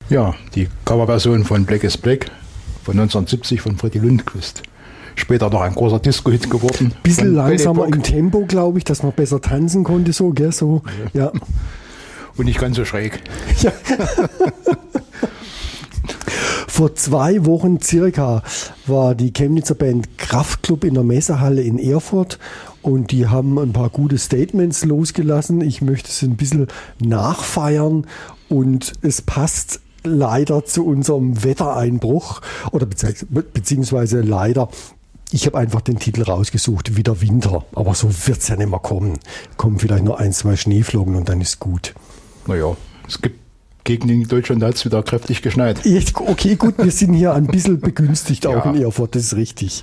Ja, die Coverversion von Black is Black von 1970 von Freddie Lundqvist. Später noch ein großer Disco-Hit geworden. Bisschen langsamer im Tempo, glaube ich, dass man besser tanzen konnte, so, gell, so, ja. Und nicht ganz so schräg. Ja. Vor 2 Wochen circa war die Chemnitzer Band Kraftklub in der Messehalle in Erfurt und die haben ein paar gute Statements losgelassen. Ich möchte es ein bisschen nachfeiern und es passt leider zu unserem Wettereinbruch oder beziehungsweise leider. Ich habe einfach den Titel rausgesucht, wieder Winter, aber so wird es ja nicht mehr kommen. Kommen vielleicht nur 1, 2 Schneeflocken und dann ist gut. Naja, es gibt Gegenden in Deutschland, da hat es wieder kräftig geschneit. Okay, gut, wir sind hier ein bisschen begünstigt auch in Erfurt, das ist richtig.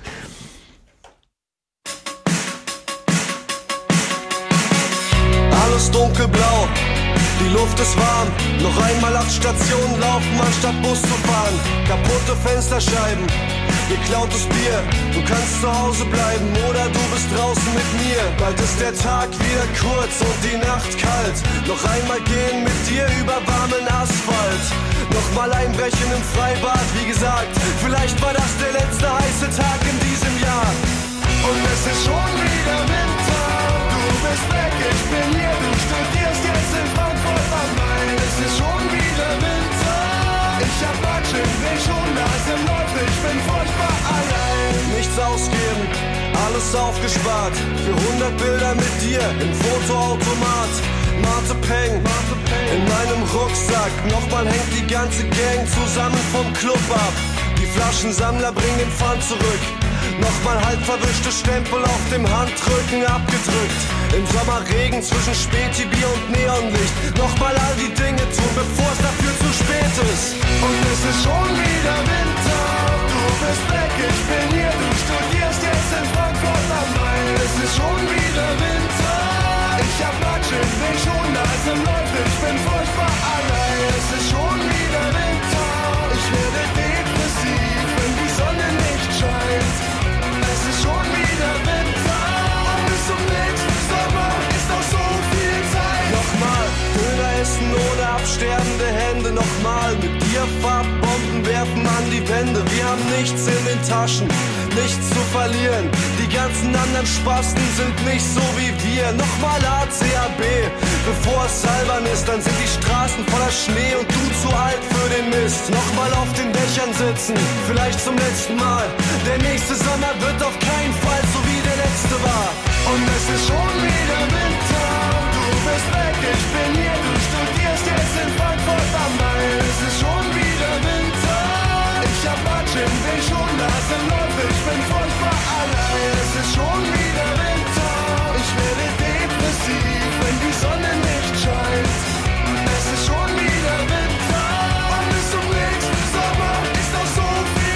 Alles dunkelblau, die Luft ist warm. Noch einmal 8 Stationen laufen, anstatt Bus zu fahren. Kaputte Fensterscheiben, geklautes Bier. Du kannst zu Hause bleiben oder du bist draußen mit mir. Bald ist der Tag wieder kurz und die Nacht kalt. Noch einmal gehen mit dir über warmen Asphalt. Nochmal einbrechen im Freibad, wie gesagt. Vielleicht war das der letzte heiße Tag in diesem Jahr. Und es ist schon wieder Winter. Du bist weg, ich bin hier. Du studierst jetzt in Frankfurt am Main. Es ist schon wieder Winter. Ich hab Matsch im Weg, schon Nase läuft. Ich bin furchtbar allein. Nichts ausgeben, alles aufgespart. Für 100 Bilder mit dir im Fotoautomat. Mate Peng in meinem Rucksack. Nochmal hängt die ganze Gang zusammen vom Club ab. Die Flaschensammler bringen Pfand zurück. Nochmal halb verwischte Stempel auf dem Handrücken abgedrückt. Im Sommerregen zwischen Spätibier und Neonlicht. Nochmal all die Dinge tun, bevor es dafür zu spät ist. Und es ist schon wieder Winter. Du bist weg, ich bin hier. Du studierst jetzt in Frankfurt am Main. Es ist schon wieder Winter. Ich hab Matsch im Weg, schon Nase läuft. Ich bin furchtbar allein. Es ist schon wieder Winter. Ich werde depressiv, wenn die Sonne nicht scheint. Es ist schon wieder Winter und bis zum nächsten Sommer ist noch so viel Zeit. Nochmal Döner essen ohne absterbende Hände. Nochmal mit dir Farbbomben werfen an die Wände. Wir haben nichts in den Taschen, nichts zu verlieren. Die ganzen anderen Spasten sind nicht so wie wir. Nochmal ACAB, bevor es albern ist. Dann sind die Straßen voller Schnee und du zu alt für den Mist. Nochmal auf den Dächern sitzen, vielleicht zum letzten Mal. Der nächste Sommer wird auf keinen Fall so wie der letzte war. Und es ist schon wieder Winter. Du bist weg, ich bin hier. Du studierst jetzt in Frankfurt am Main. Es ist schon wieder Winter. Ich hab Matsch im Weg, schon Nase läuft. Ich bin furchtbar allein. Es ist schon wieder Winter. Ich werde depressiv, wenn die Sonne nicht scheint. Es ist schon wieder Winter. Und bis zum nächsten Sommer ist noch so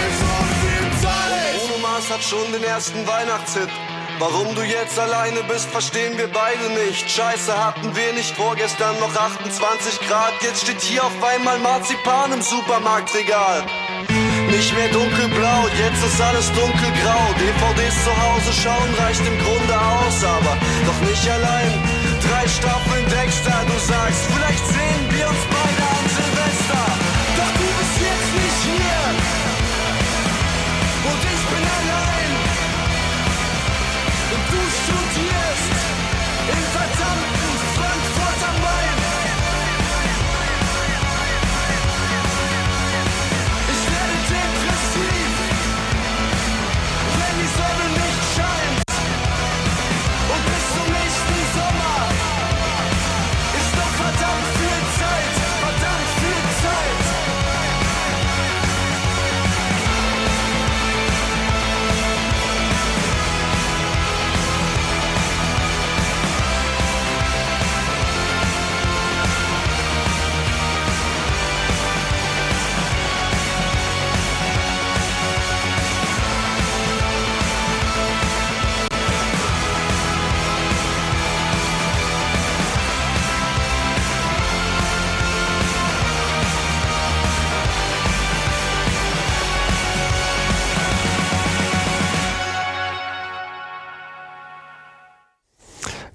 viel Zeit. Bruno Mars hat schon den ersten Weihnachtshit. Warum du jetzt alleine bist, verstehen wir beide nicht. Scheiße, hatten wir nicht vorgestern noch 28 Grad. Jetzt steht hier auf einmal Marzipan im Supermarktregal. Nicht mehr dunkelblau, jetzt ist alles dunkelgrau. DVDs zu Hause schauen reicht im Grunde aus, aber doch nicht allein. 3 Staffeln Dexter, du sagst, vielleicht sehen wir uns beide an Silvester. Doch du bist jetzt nicht hier und ich bin allein. Und du studierst in verdammten Frankfurt am Main. Ich werde depressiv, wenn die Sonne nicht scheint. Und bis zum nächsten Sommer ist noch verdammt viel Zeit.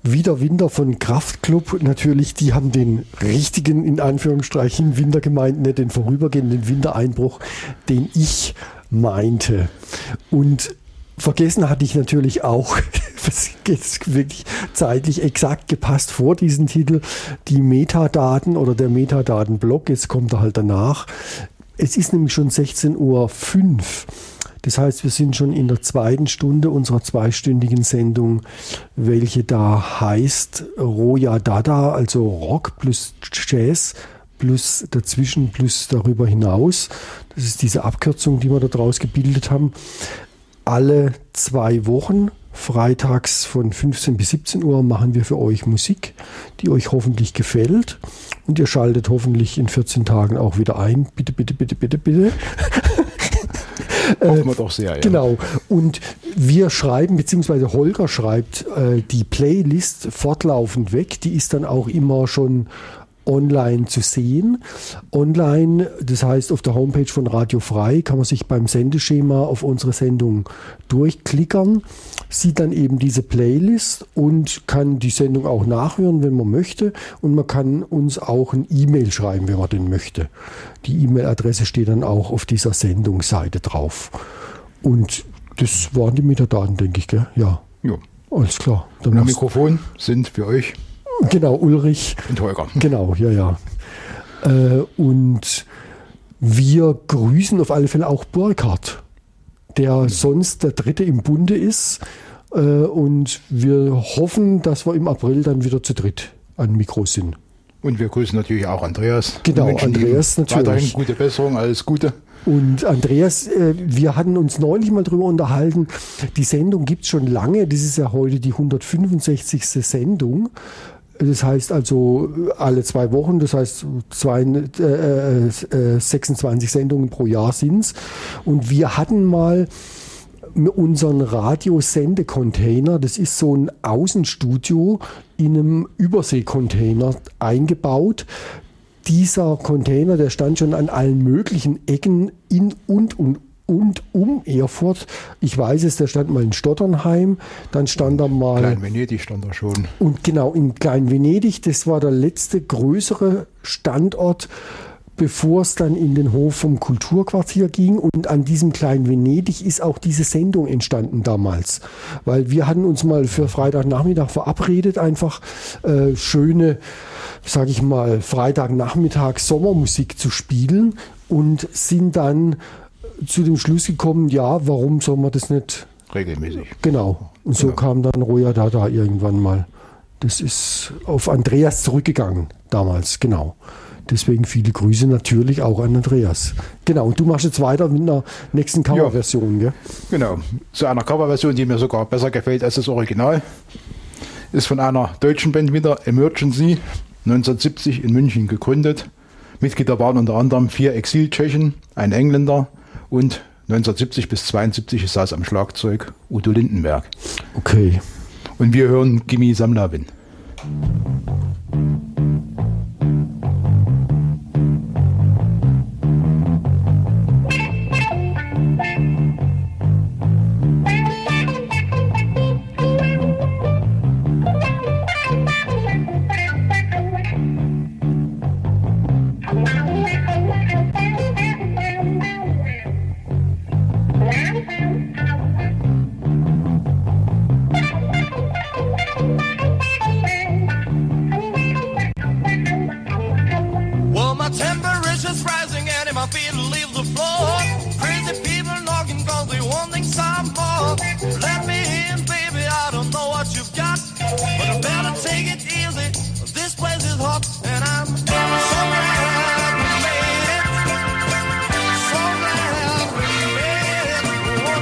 Wieder Winter von Kraftklub, natürlich, die haben den richtigen, in Anführungsstrichen, Winter gemeint, nicht den vorübergehenden Wintereinbruch, den ich meinte. Und vergessen hatte ich natürlich auch, das geht wirklich zeitlich exakt gepasst vor diesen Titel, die Metadaten oder der Metadatenblock, jetzt kommt er halt danach. Es ist nämlich schon 16:05 Uhr. Das heißt, wir sind schon in der zweiten Stunde unserer zweistündigen Sendung, welche da heißt Roya Dada, also Rock plus Jazz plus dazwischen plus darüber hinaus. Das ist diese Abkürzung, die wir da draus gebildet haben. Alle 2 Wochen, freitags von 15 bis 17 Uhr, machen wir für euch Musik, die euch hoffentlich gefällt. Und ihr schaltet hoffentlich in 14 Tagen auch wieder ein. Bitte, bitte, bitte, bitte, bitte. Hoffen wir doch sehr, ja. Genau. Und wir schreiben, beziehungsweise Holger schreibt die Playlist fortlaufend weg. Die ist dann auch immer schon online zu sehen. Online, das heißt auf der Homepage von Radio Frei, kann man sich beim Sendeschema auf unsere Sendung durchklickern, sieht dann eben diese Playlist und kann die Sendung auch nachhören, wenn man möchte. Und man kann uns auch ein E-Mail schreiben, wenn man denn möchte. Die E-Mail-Adresse steht dann auch auf dieser Sendungsseite drauf. Und das waren die Metadaten, denke ich, gell? Ja. Jo. Alles klar. Und am Mikrofon sind für euch genau, Ulrich. und Holger. Genau, ja. Und wir grüßen auf alle Fälle auch Burkhard, der sonst der Dritte im Bunde ist. Und wir hoffen, dass wir im April dann wieder zu dritt an Mikro sind. Und wir grüßen natürlich auch Andreas. Genau, Andreas natürlich. Weiterhin gute Besserung, alles Gute. Und Andreas, wir hatten uns neulich mal drüber unterhalten, die Sendung gibt es schon lange, das ist ja heute die 165. Sendung. Das heißt also alle 2 Wochen, das heißt 26 Sendungen pro Jahr sind's. Und wir hatten mal unseren Radiosendecontainer, das ist so ein Außenstudio in einem Überseekontainer eingebaut. Dieser Container, der stand schon an allen möglichen Ecken in und um Erfurt. Ich weiß es, der stand mal in Stotternheim, dann stand er mal... Klein-Venedig stand er schon. Und genau, in Klein-Venedig, das war der letzte größere Standort, bevor es dann in den Hof vom Kulturquartier ging. Und an diesem Klein-Venedig ist auch diese Sendung entstanden damals. Weil wir hatten uns mal für Freitagnachmittag verabredet, einfach schöne, sage ich mal, Freitagnachmittag Sommermusik zu spielen und sind dann zu dem Schluss gekommen, ja, warum soll man das nicht regelmäßig? Genau. Und so kam dann Roya Dada irgendwann mal. Das ist auf Andreas zurückgegangen damals, genau. Deswegen viele Grüße natürlich auch an Andreas. Genau, und du machst jetzt weiter mit einer nächsten Coverversion, gell? Genau, zu einer Coverversion, die mir sogar besser gefällt als das Original. Ist von einer deutschen Band wieder, Emergency, 1970 in München gegründet. Mitglieder waren unter anderem 4 Exil-Tschechen, ein Engländer und 1970 bis 72 saß am Schlagzeug Udo Lindenberg. Okay. Und wir hören Gimme Some Lovin'. So glad we made it.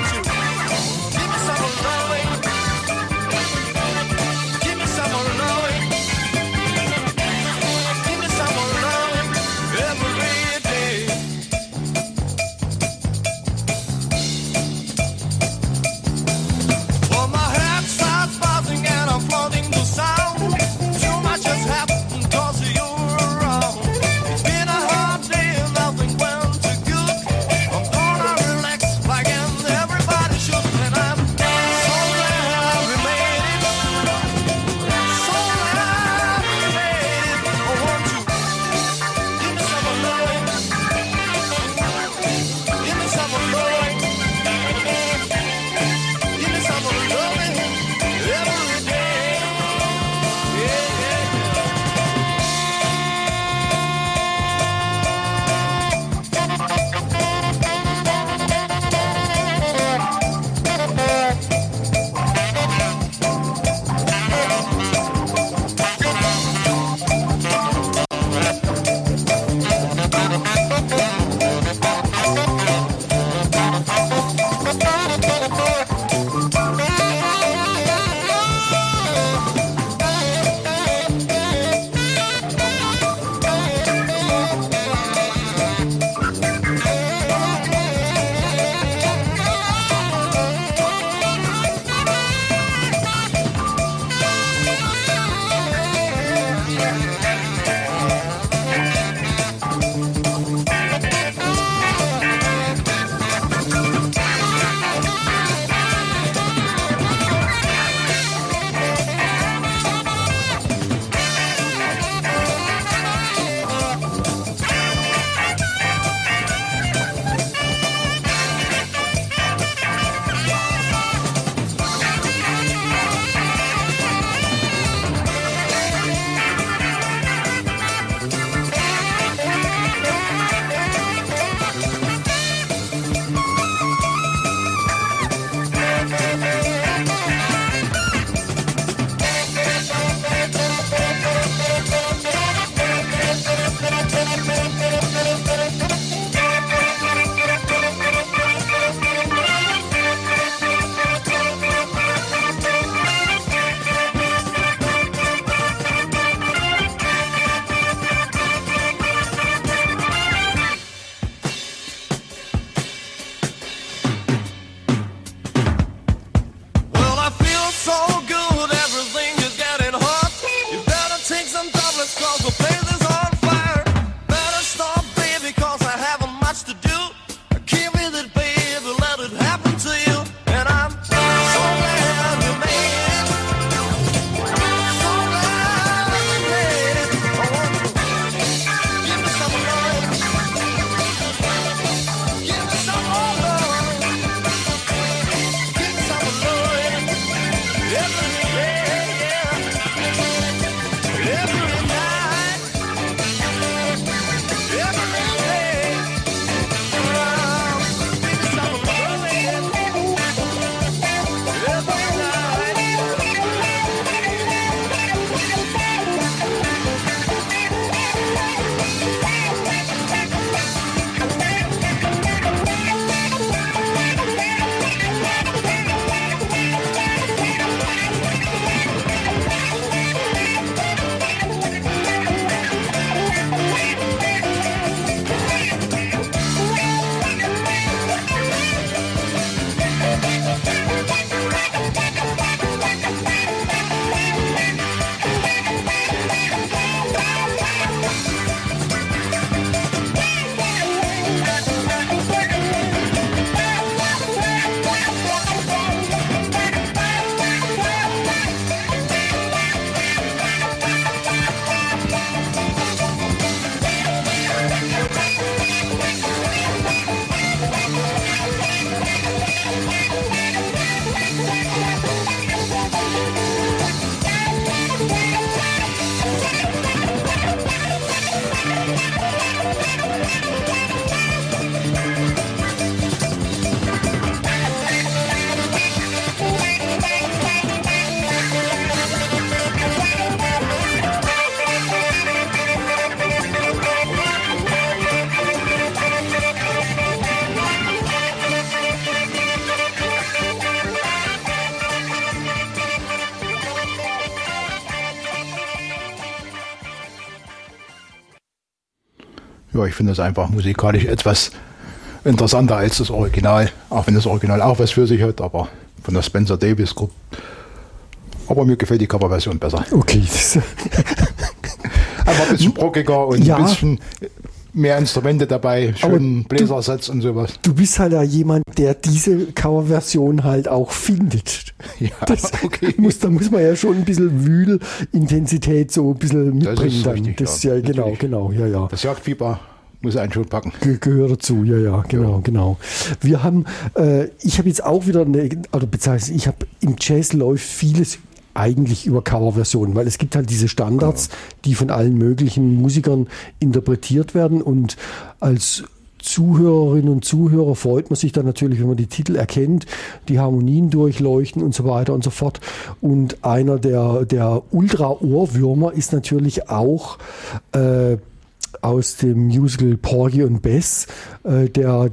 Ja, ich finde das einfach musikalisch etwas interessanter als das Original, auch wenn das Original auch was für sich hat, aber von der Spencer Davis Group. Aber mir gefällt die Coverversion besser. Okay. Einfach ein bisschen brockiger und Ja. ein bisschen mehr Instrumente dabei, schönen Bläsersatz und sowas. Du bist halt da jemand, der diese Coverversion halt auch findet. Ja, okay. Da muss man ja schon ein bisschen Wühlintensität so ein bisschen Das mitbringen. ist Dann. richtig, Das ja, ja, genau, natürlich. genau, ja, ja. Das Jagdfieber muss einen schon packen. Gehört dazu, ja, genau, genau. Wir haben, ich habe jetzt auch wieder beziehungsweise ich habe im Jazz läuft vieles eigentlich über Coverversionen, weil es gibt halt diese Standards, die von allen möglichen Musikern interpretiert werden und als Zuhörerinnen und Zuhörer freut man sich dann natürlich, wenn man die Titel erkennt, die Harmonien durchleuchten und so weiter und so fort. Und einer der Ultra-Ohrwürmer ist natürlich auch aus dem Musical Porgy und Bess, der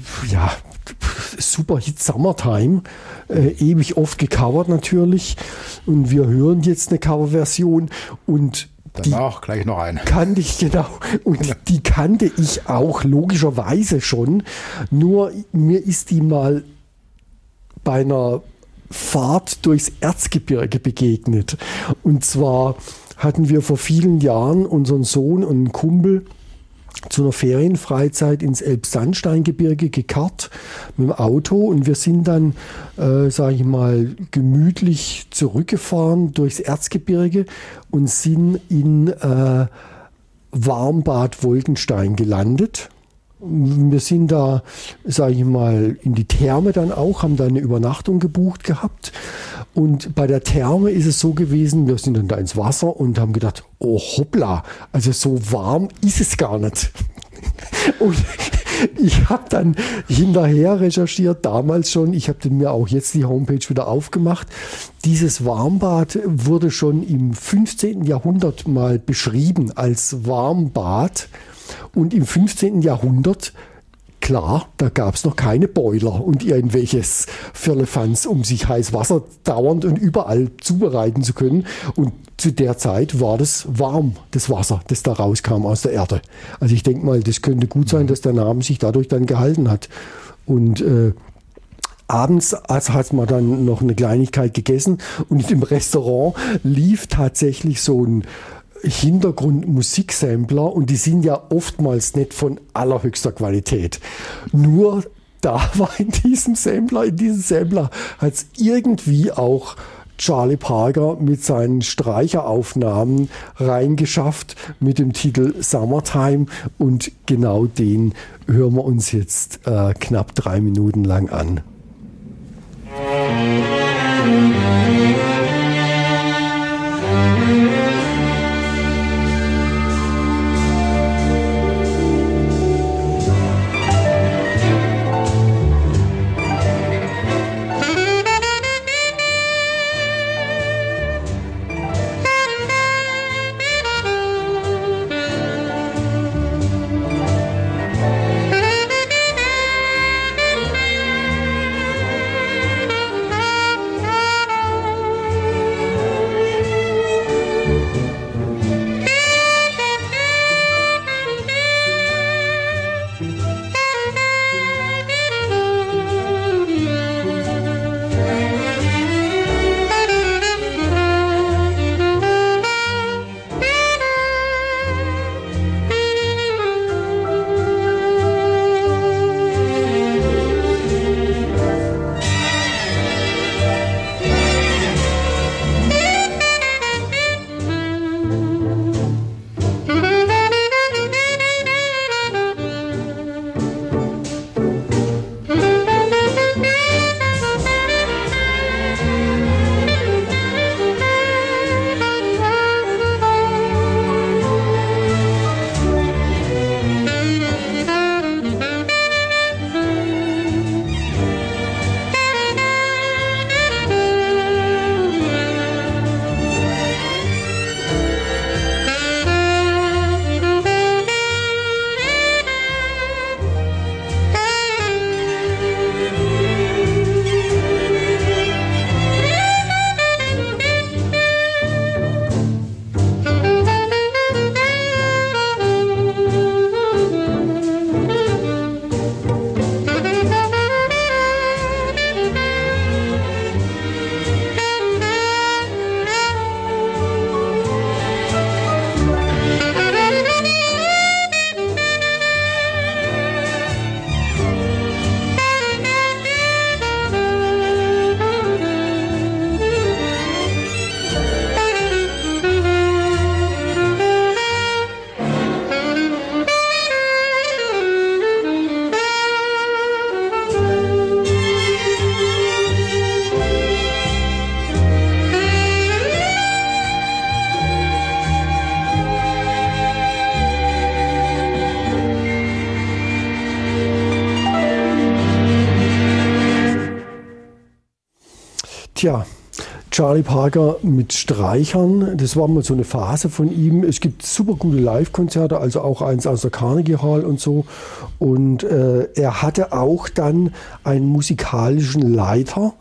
Superhit Summertime, ewig oft gecovert natürlich. Und wir hören jetzt eine Coverversion und Danach gleich noch eine. kannte ich, genau. Und die kannte ich auch logischerweise schon. Nur mir ist die mal bei einer Fahrt durchs Erzgebirge begegnet. Und zwar hatten wir vor vielen Jahren unseren Sohn und einen Kumpel zu einer Ferienfreizeit ins Elbsandsteingebirge gekarrt mit dem Auto und wir sind dann, sage ich mal, gemütlich zurückgefahren durchs Erzgebirge und sind in Warmbad Wolkenstein gelandet. Wir sind da, sage ich mal, in die Therme dann auch, haben da eine Übernachtung gebucht gehabt. Und bei der Therme ist es so gewesen, wir sind dann da ins Wasser und haben gedacht, oh hoppla, also so warm ist es gar nicht. Und ich habe dann hinterher recherchiert, damals schon, ich habe mir auch jetzt die Homepage wieder aufgemacht, dieses Warmbad wurde schon im 15. Jahrhundert mal beschrieben als Warmbad. Und im 15. Jahrhundert, klar, da gab es noch keine Boiler und irgendwelches Firlefanz, um sich heiß Wasser dauernd und überall zubereiten zu können. Und zu der Zeit war das warm, das Wasser, das da rauskam aus der Erde. Also ich denke mal, das könnte gut sein, dass der Name sich dadurch dann gehalten hat. Und abends hat man dann noch eine Kleinigkeit gegessen und im Restaurant lief tatsächlich so ein Hintergrundmusiksampler und die sind ja oftmals nicht von allerhöchster Qualität. Nur da war in diesem Sampler hat es irgendwie auch Charlie Parker mit seinen Streicheraufnahmen reingeschafft mit dem Titel Summertime und genau den hören wir uns jetzt knapp 3 Minuten lang an. Tja, Charlie Parker mit Streichern, das war mal so eine Phase von ihm. Es gibt super gute Live-Konzerte, also auch eins aus der Carnegie Hall und so. Und er hatte auch dann einen musikalischen Leiter,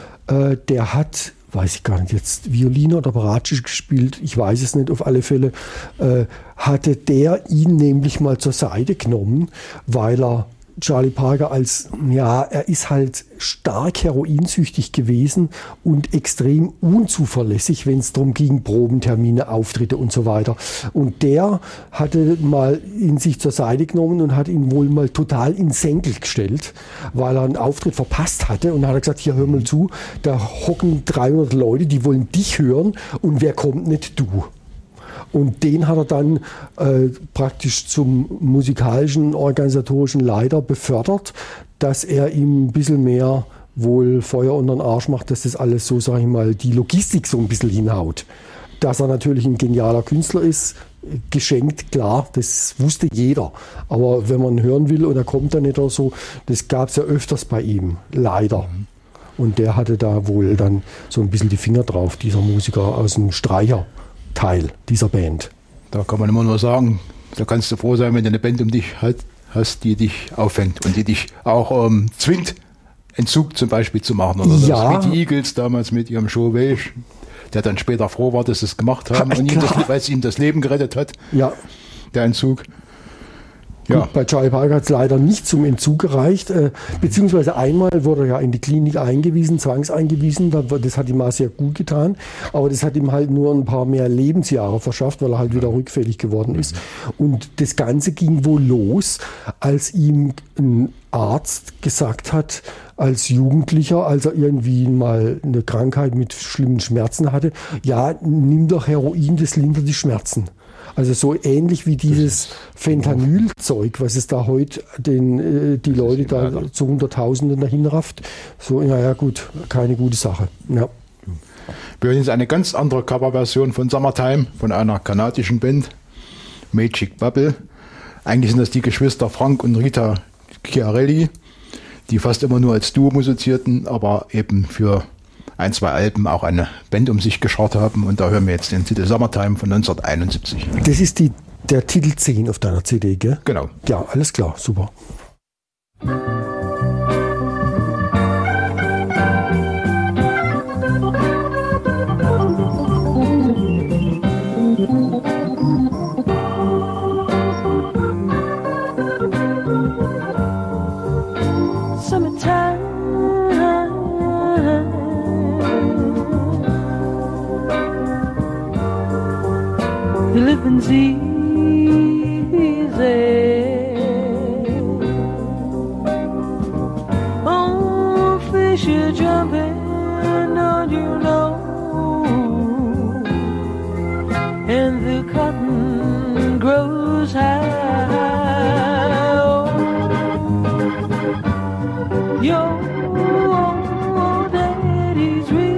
der hat, weiß ich gar nicht, jetzt Violine oder Bratsche gespielt, ich weiß es nicht, auf alle Fälle, hatte der ihn nämlich mal zur Seite genommen, weil er Charlie Parker er ist halt stark heroinsüchtig gewesen und extrem unzuverlässig, wenn es darum ging, Probentermine, Auftritte und so weiter. Und der hatte mal ihn sich zur Seite genommen und hat ihn wohl mal total in Senkel gestellt, weil er einen Auftritt verpasst hatte. Und dann hat er gesagt, hier, hör mal zu, da hocken 300 Leute, die wollen dich hören und wer kommt, nicht du. Und den hat er dann praktisch zum musikalischen, organisatorischen Leiter befördert, dass er ihm ein bisschen mehr wohl Feuer unter den Arsch macht, dass das alles so, sag ich mal, die Logistik so ein bisschen hinhaut. Dass er natürlich ein genialer Künstler ist, geschenkt, klar, das wusste jeder. Aber wenn man hören will und er kommt dann nicht oder so, das gab es ja öfters bei ihm, leider. Und der hatte da wohl dann so ein bisschen die Finger drauf, dieser Musiker aus dem Streicher. Teil dieser Band. Da kann man immer nur sagen, da kannst du froh sein, wenn du eine Band um dich hast, die dich auffängt und die dich auch zwingt, Entzug zum Beispiel zu machen. Oder ja. Das wie die Eagles damals mit ihrem Joe Walsh, der dann später froh war, dass sie es gemacht haben und weil es ihm das Leben gerettet hat, ja. Der Entzug. Ja. Gut, bei Charlie Parker hat es leider nicht zum Entzug gereicht, beziehungsweise einmal wurde er ja in die Klinik eingewiesen, zwangseingewiesen, das hat ihm auch sehr gut getan, aber das hat ihm halt nur ein paar mehr Lebensjahre verschafft, weil er halt wieder rückfällig geworden ist. Und das Ganze ging wohl los, als ihm ein Arzt gesagt hat, als Jugendlicher, als er irgendwie mal eine Krankheit mit schlimmen Schmerzen hatte, ja, nimm doch Heroin, das lindert die Schmerzen. Also so ähnlich wie dieses Fentanyl-Zeug, was es da heute die Leute da zu Hunderttausenden dahin rafft. So, naja gut, keine gute Sache. Ja. Wir hören jetzt eine ganz andere Coverversion von Summertime von einer kanadischen Band, Magic Bubble. Eigentlich sind das die Geschwister Frank und Rita Chiarelli, die fast immer nur als Duo musizierten, aber eben für ein, zwei Alben auch eine Band um sich geschart haben. Und da hören wir jetzt den Titel Summertime von 1971. Das ist der Titel 10 auf deiner CD, gell? Genau. Ja, alles klar, super. Living's easy. Oh, fish are jumping, don't you know? And the cotton grows high. Your daddy's rich.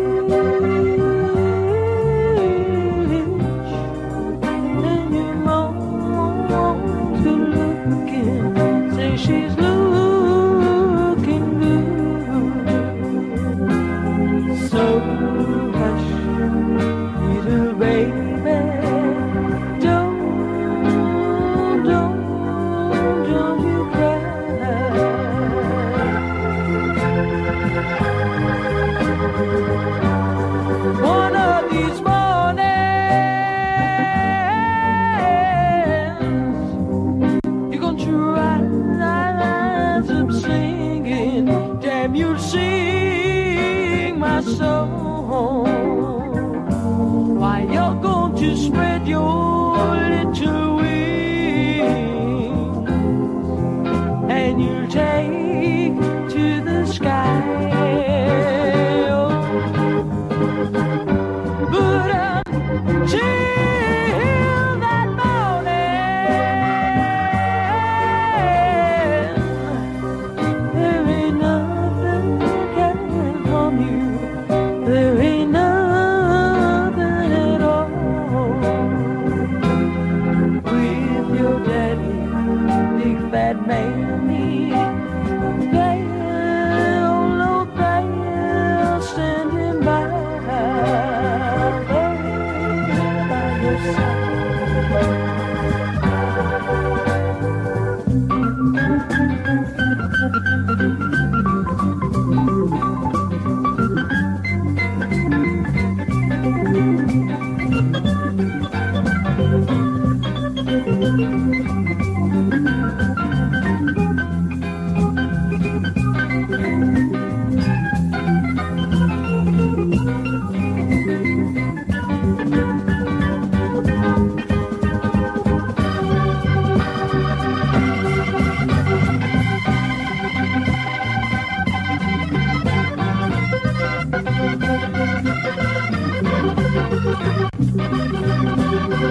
She's looking good. So hush, little baby, don't you cry. One of these mornings, you're gonna try. Singing, damn, you'll sing my song. Why, you're going to spread your little wings and you'll take to the sky. But until that morning, there ain't nothing at all.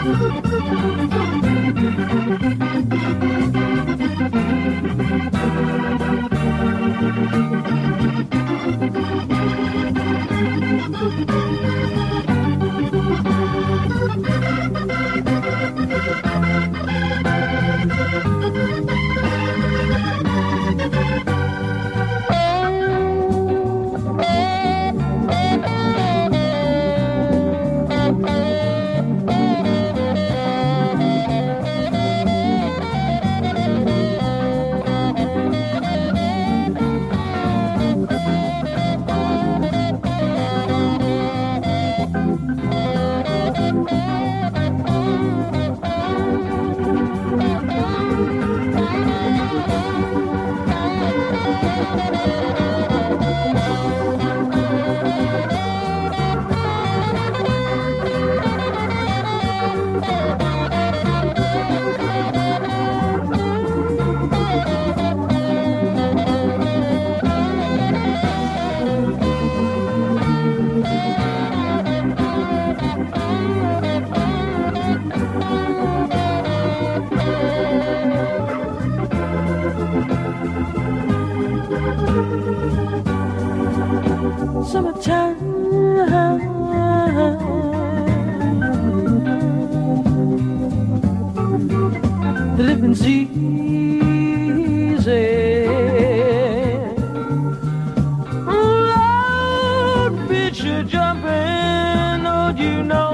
The living's easy. Lord, bitch, you're jumping, don't you know?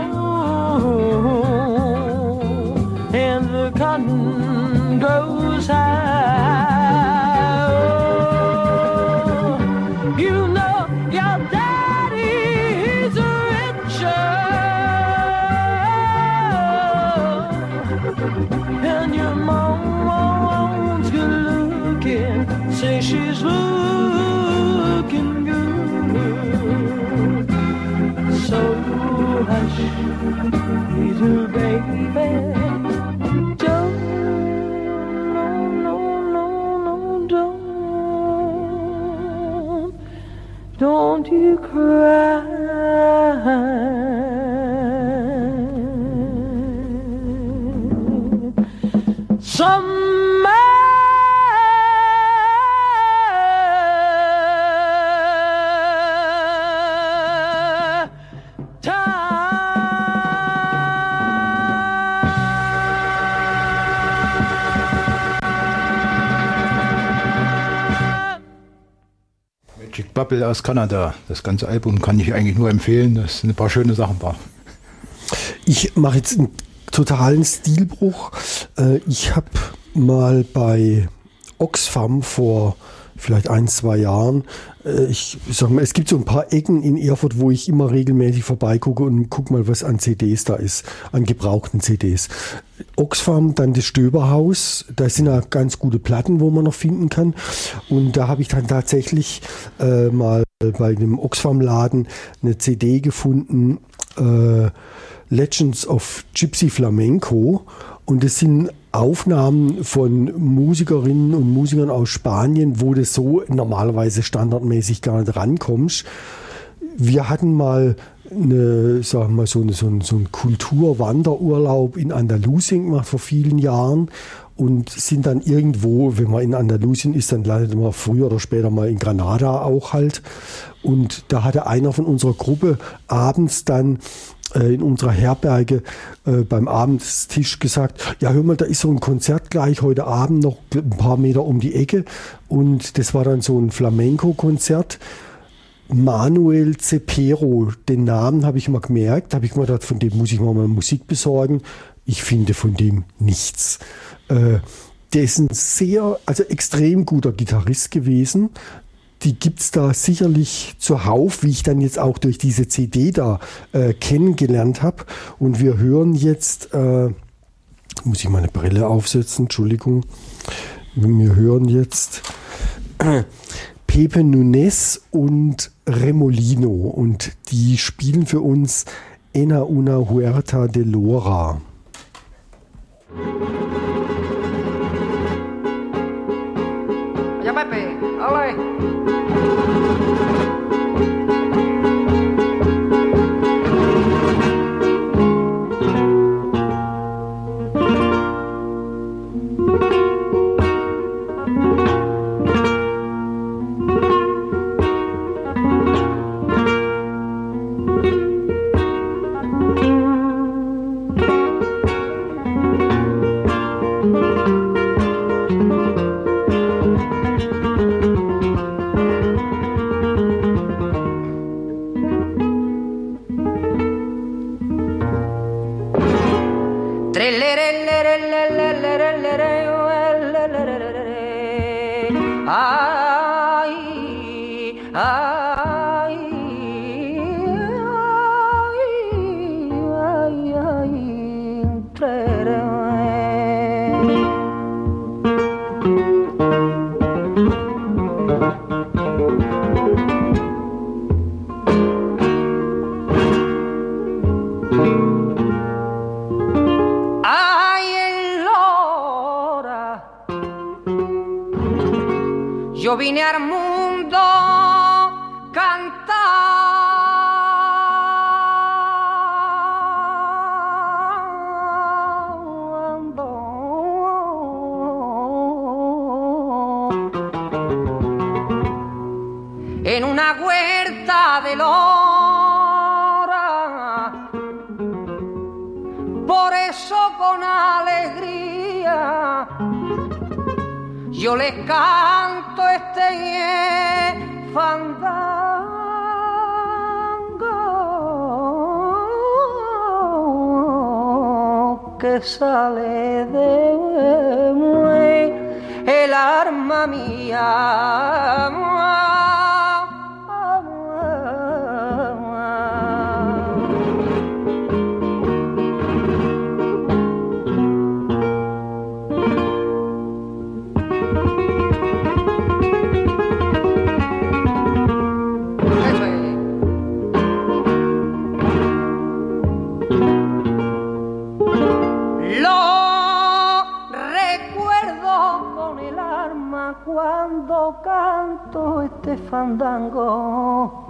And the cotton grows high. Oh, you know your daddy's richer. And your mom's good looking, say she's looking good. So hush, little baby, don't, no, don't you cry. Magic Bubble aus Kanada. Das ganze Album kann ich eigentlich nur empfehlen. Das sind ein paar schöne Sachen da. Ich mache jetzt einen totalen Stilbruch. Ich habe mal bei Oxfam vor vielleicht 1-2 Jahren, ich sag mal, es gibt so ein paar Ecken in Erfurt, wo ich immer regelmäßig vorbeigucke und guck mal, was an CDs da ist, an gebrauchten CDs. Oxfam, dann das Stöberhaus, da sind ja ganz gute Platten, wo man noch finden kann. Und da habe ich dann tatsächlich mal bei dem Oxfam-Laden eine CD gefunden, Legends of Gypsy Flamenco, und das sind Aufnahmen von Musikerinnen und Musikern aus Spanien, wo du so normalerweise standardmäßig gar nicht rankommst. Wir hatten mal so einen Kulturwanderurlaub in Andalusien gemacht vor vielen Jahren und sind dann irgendwo, wenn man in Andalusien ist, dann landet man früher oder später mal in Granada auch halt. Und da hatte einer von unserer Gruppe abends dann in unserer Herberge beim Abendstisch gesagt, ja hör mal, da ist so ein Konzert gleich heute Abend noch ein paar Meter um die Ecke, und das war dann so ein Flamenco-Konzert. Manuel Cepero, den Namen habe ich mal gemerkt, habe ich mir gedacht, von dem muss ich mal Musik besorgen. Ich finde von dem nichts. Der ist ein extrem guter Gitarrist gewesen. Die gibt's da sicherlich zuhauf, wie ich dann jetzt auch durch diese CD da kennengelernt habe. Und wir hören jetzt, muss ich meine Brille aufsetzen, Entschuldigung. Wir hören jetzt Pepe Nunes und Remolino, und die spielen für uns En una Huerta de Lora. Ja, Pepe, ole! Yo vine al mundo cantando en una huerta de lora, por eso con alegría yo les canto este fandango que sale de mí, el arma mía. Cuando canto este fandango,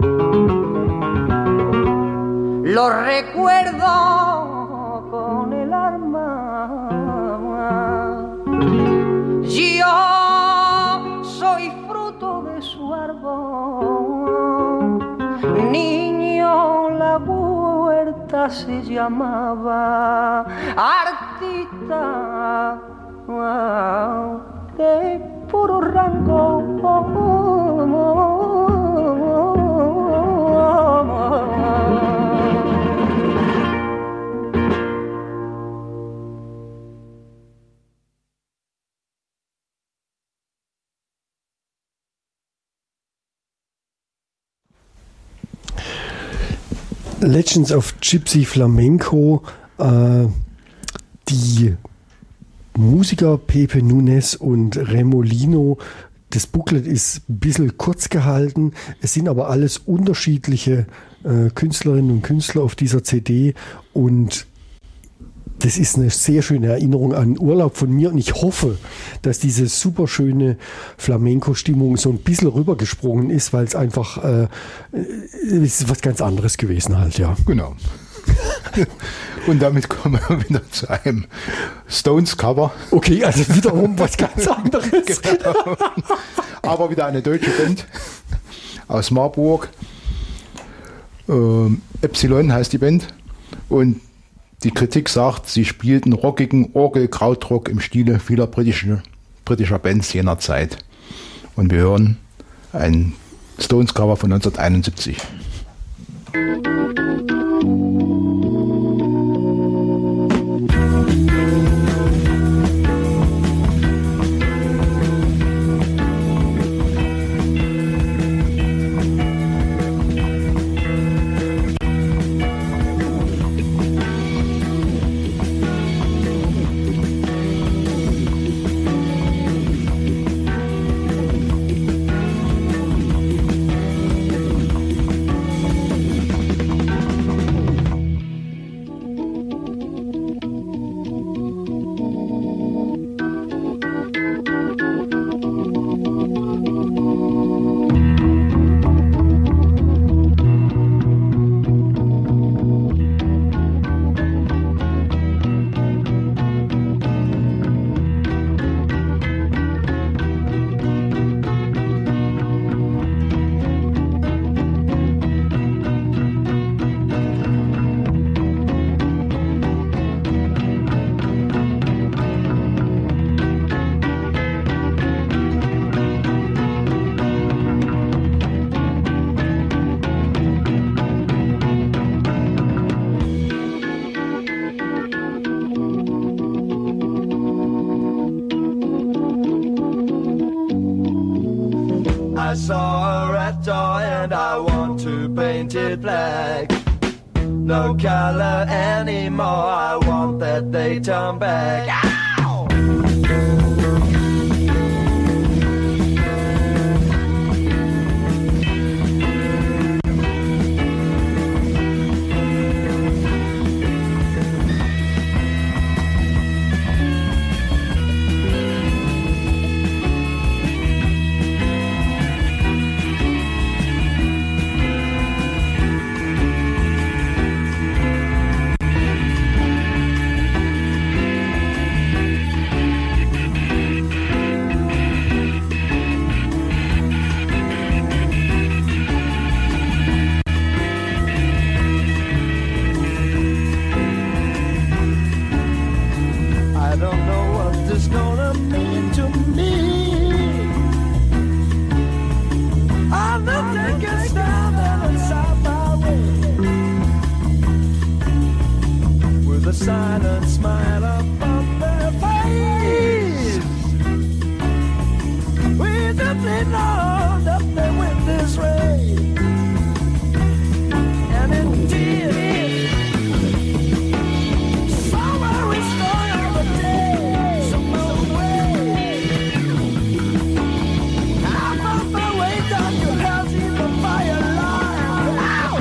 lo recuerdo con el alma. Yo soy fruto de su árbol, niño, la huerta se llamaba, artista de puro rango. Legends of Gypsy Flamenco, die Musiker Pepe Nunes und Remolino. Das Booklet ist ein bisschen kurz gehalten. Es sind aber alles unterschiedliche Künstlerinnen und Künstler auf dieser CD. Und das ist eine sehr schöne Erinnerung an Urlaub von mir. Und ich hoffe, dass diese super schöne Flamenco-Stimmung so ein bisschen rübergesprungen ist, weil es einfach ist was ganz anderes gewesen halt, ja. Genau. Und damit kommen wir wieder zu einem Stones-Cover. Okay, also wiederum was ganz anderes. Genau. Aber wieder eine deutsche Band aus Marburg. Epsilon heißt die Band. Und die Kritik sagt, sie spielten rockigen Orgel-Krautrock im Stile vieler britischer Bands jener Zeit. Und wir hören ein Stones-Cover von 1971. and I want to paint it black. No color anymore, I want that they turn back. Ow! Silent smile upon their face. We simply know that they win this race. And indeed, somewhere we start on the day, some other way. I found my way down to hell, see the fire line. Ow!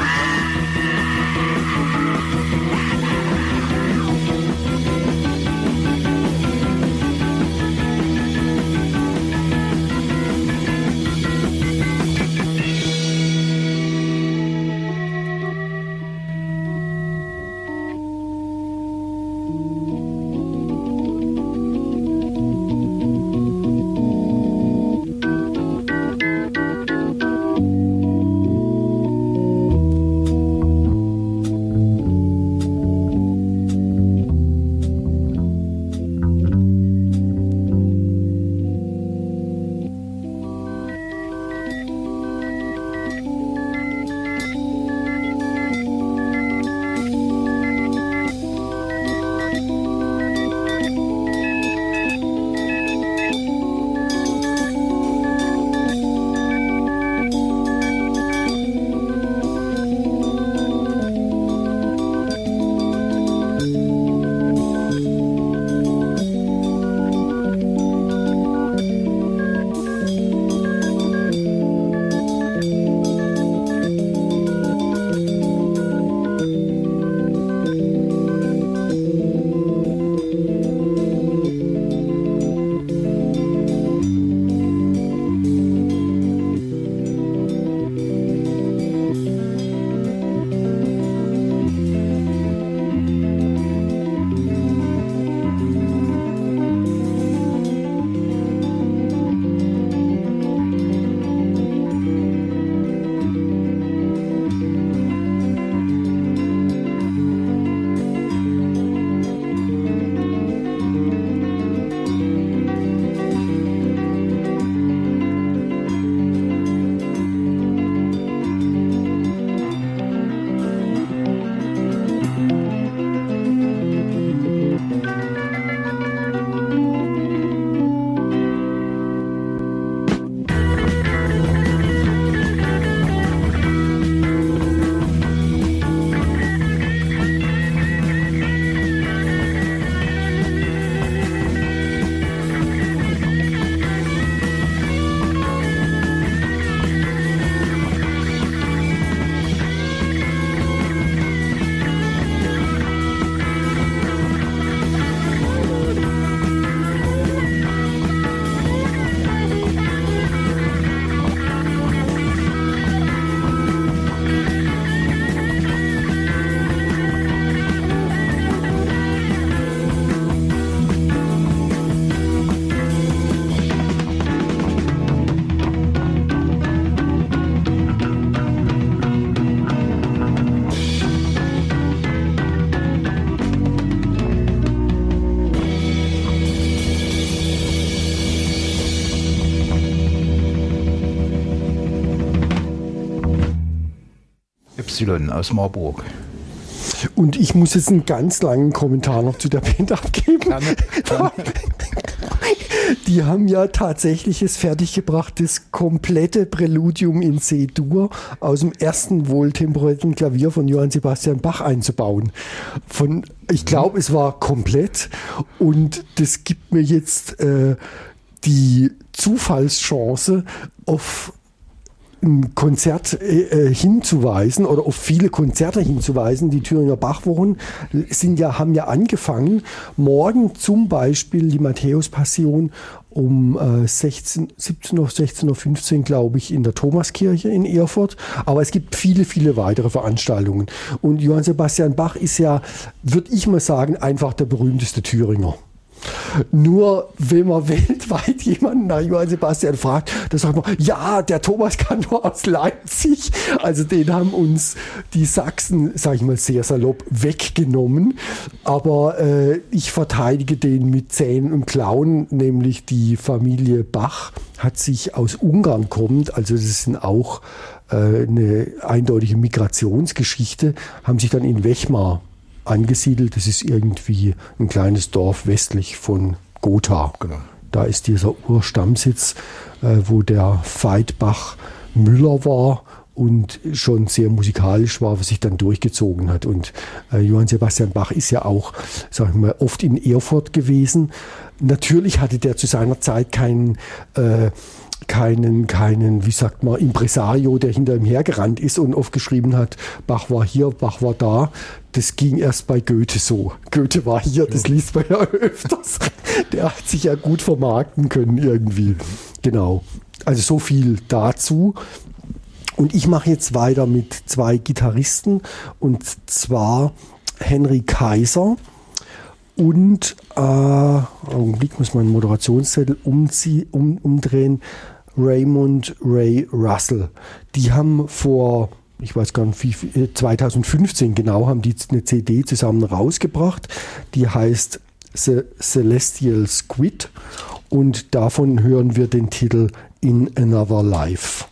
aus Marburg. Und ich muss jetzt einen ganz langen Kommentar noch zu der Band abgeben. Die haben ja tatsächlich es fertiggebracht, das komplette Präludium in C-Dur aus dem ersten wohltemperierten Klavier von Johann Sebastian Bach einzubauen. Ich glaube, es war komplett, und das gibt mir jetzt die Zufallschance, auf ein Konzert hinzuweisen oder auf viele Konzerte hinzuweisen. Die Thüringer Bachwochen haben ja angefangen. Morgen zum Beispiel die Matthäus-Passion um 16:15 Uhr, glaube ich, in der Thomaskirche in Erfurt. Aber es gibt viele, viele weitere Veranstaltungen. Und Johann Sebastian Bach ist ja, würde ich mal sagen, einfach der berühmteste Thüringer. Nur wenn man weltweit jemanden nach Johann Sebastian fragt, da sagt man, ja, der Thomas Kantor aus Leipzig. Also den haben uns die Sachsen, sage ich mal sehr salopp, weggenommen. Aber ich verteidige den mit Zähnen und Klauen, nämlich die Familie Bach hat sich aus Ungarn kommend, also das sind auch eine eindeutige Migrationsgeschichte, haben sich dann in Wechmar angesiedelt. Das ist irgendwie ein kleines Dorf westlich von Gotha. Genau. Da ist dieser Urstammsitz, wo der Veit Bach Müller war und schon sehr musikalisch war, was sich dann durchgezogen hat. Und Johann Sebastian Bach ist ja auch, sag ich mal, oft in Erfurt gewesen. Natürlich hatte der zu seiner Zeit keinen, wie sagt man, Impresario, der hinter ihm hergerannt ist und oft geschrieben hat, Bach war hier, Bach war da. Das ging erst bei Goethe so. Goethe war hier, das liest man ja öfters. Der hat sich ja gut vermarkten können irgendwie. Genau. Also so viel dazu. Und ich mache jetzt weiter mit 2 Gitarristen, und zwar Henry Kaiser und Augenblick, muss mein Moderationszettel umdrehen, Raymond Ray Russell. Die haben vor, ich weiß gar nicht, 2015 genau, haben die eine CD zusammen rausgebracht. Die heißt The Celestial Squid, und davon hören wir den Titel In Another Life.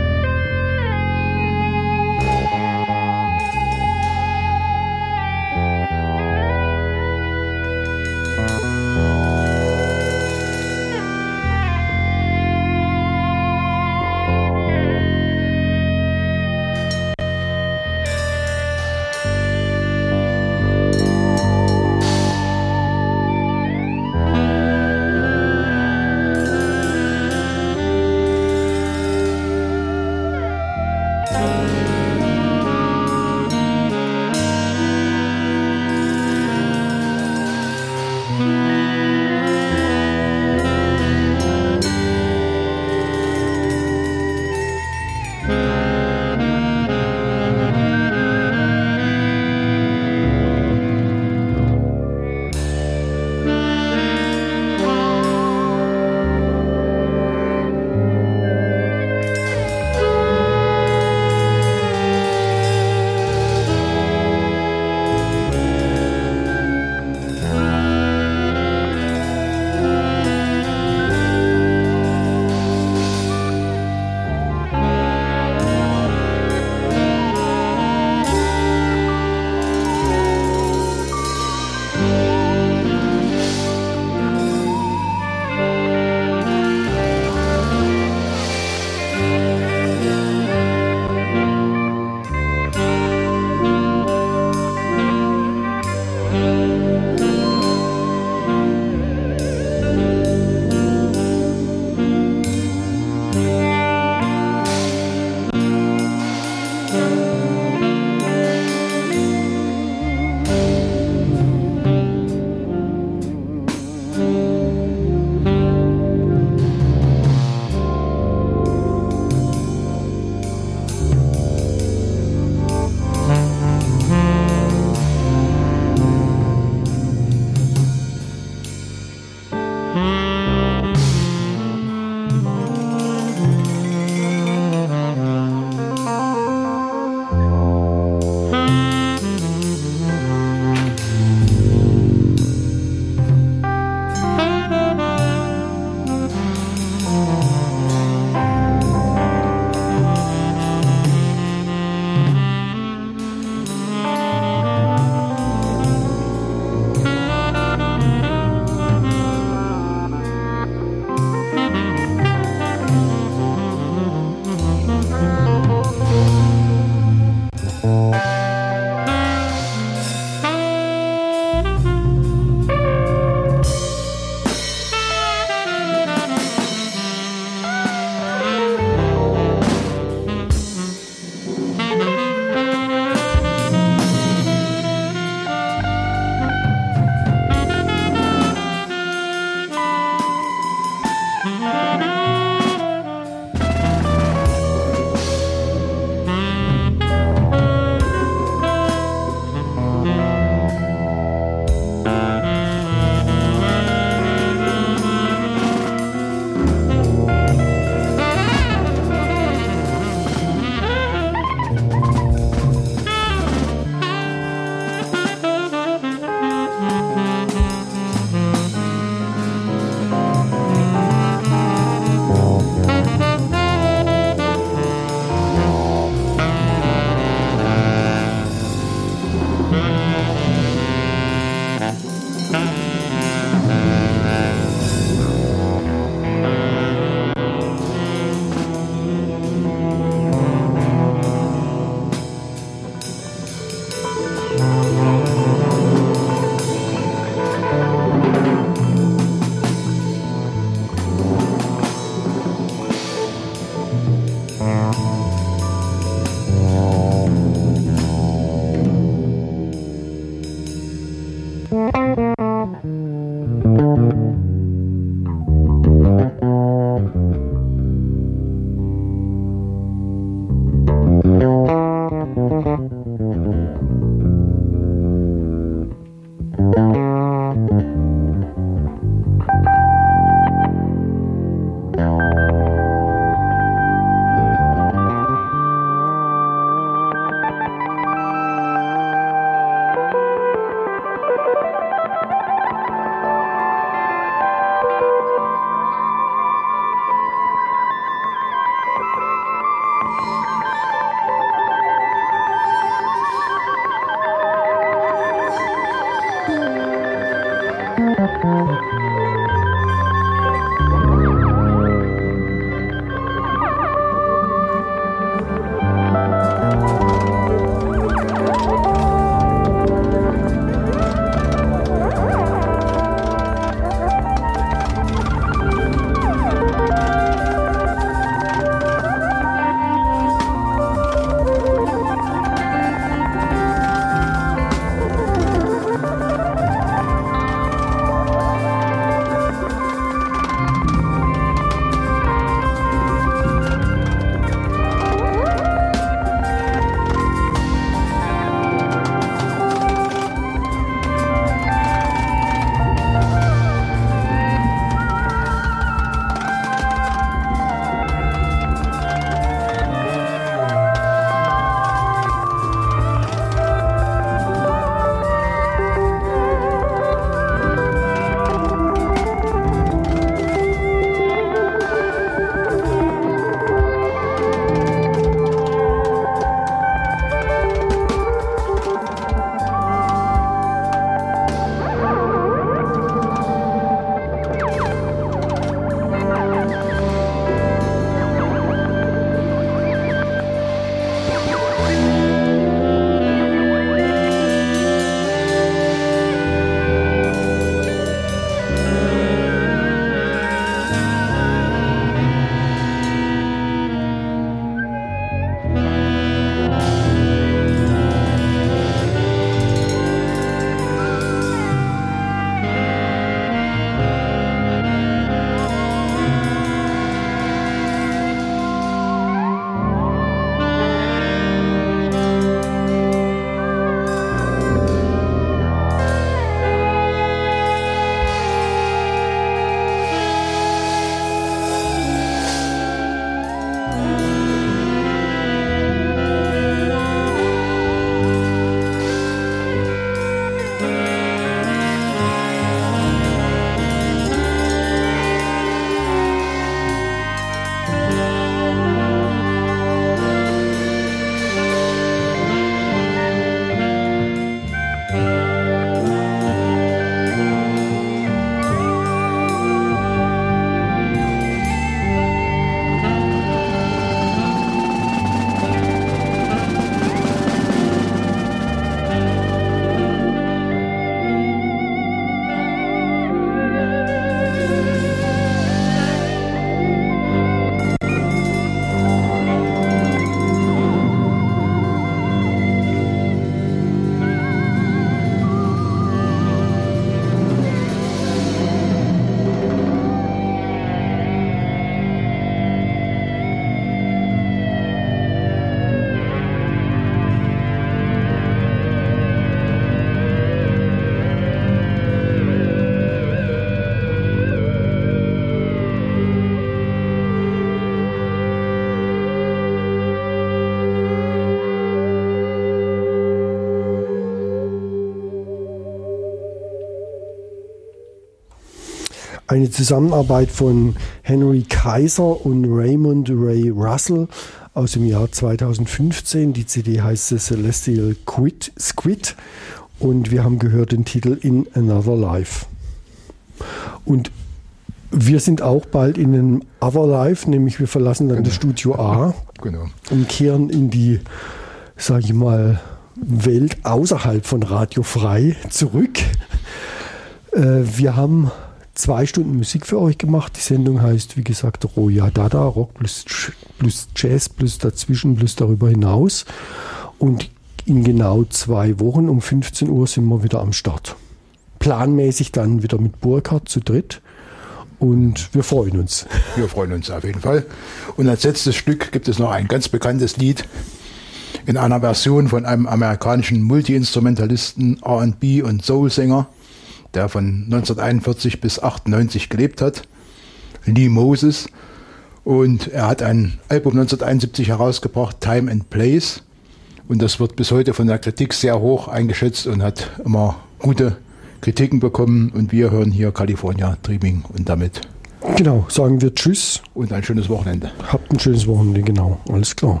eine Zusammenarbeit von Henry Kaiser und Raymond Ray Russell aus dem Jahr 2015. Die CD heißt The Celestial Squid und wir haben gehört den Titel In Another Life. Und wir sind auch bald in einem Other Life, nämlich wir verlassen dann das Studio A und kehren in die, sage ich mal, Welt außerhalb von Radio Frei zurück. Wir haben 2 Stunden Musik für euch gemacht. Die Sendung heißt, wie gesagt, Roya Dada, Rock plus Jazz plus dazwischen plus darüber hinaus. Und in genau 2 Wochen um 15 Uhr sind wir wieder am Start. Planmäßig dann wieder mit Burkhard zu dritt. Und wir freuen uns. Wir freuen uns auf jeden Fall. Und als letztes Stück gibt es noch ein ganz bekanntes Lied in einer Version von einem amerikanischen Multi-Instrumentalisten, R&B und Soul-Sänger, der von 1941 bis 1998 gelebt hat, Lee Moses. Und er hat ein Album 1971 herausgebracht, Time and Place. Und das wird bis heute von der Kritik sehr hoch eingeschätzt und hat immer gute Kritiken bekommen. Und wir hören hier California Dreaming und damit. Genau, sagen wir Tschüss. Und ein schönes Wochenende. Habt ein schönes Wochenende, genau. Alles klar.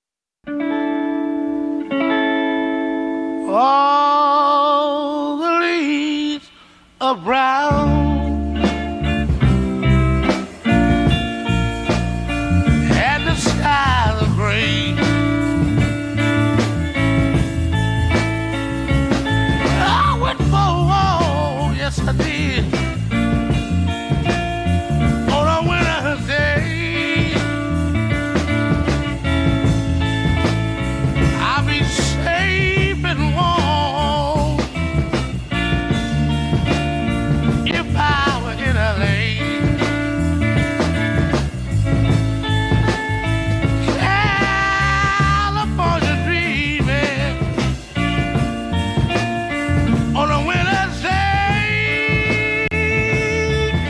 All the leaves are brown and the skies are gray. I went for a walk, yes I did, on a winter's day. I'll be safe and warm if I were in LA. California dreaming on a winter's day.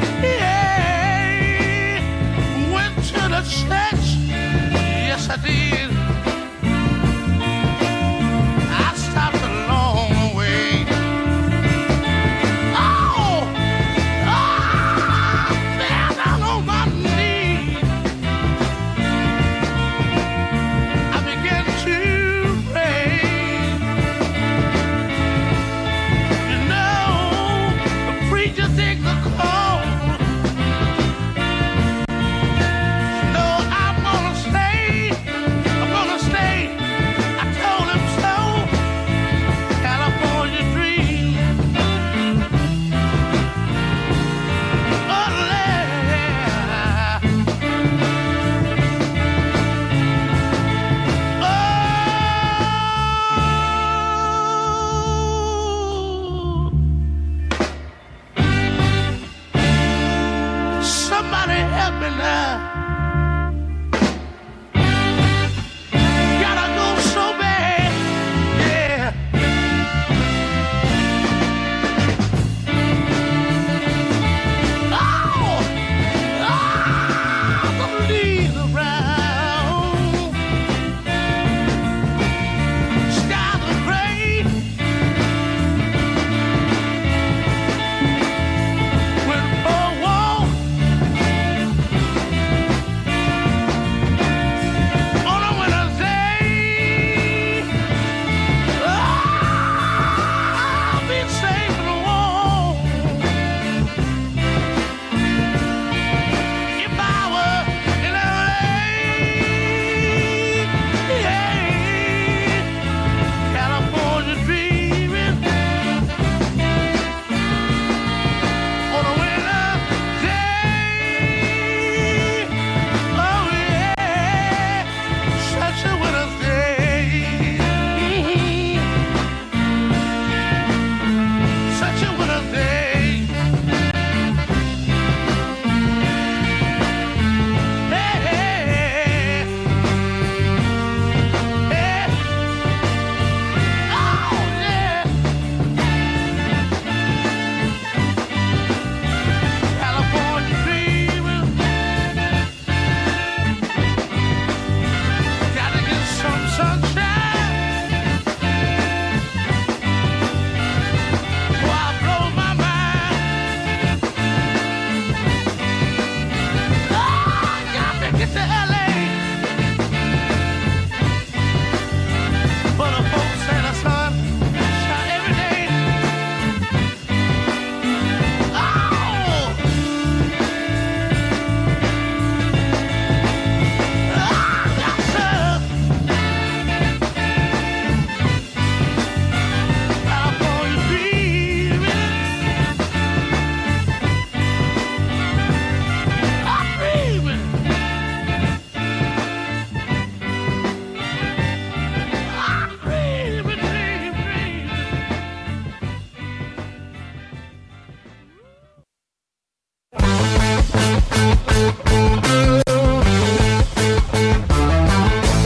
Yeah. Went to the church, yes I did.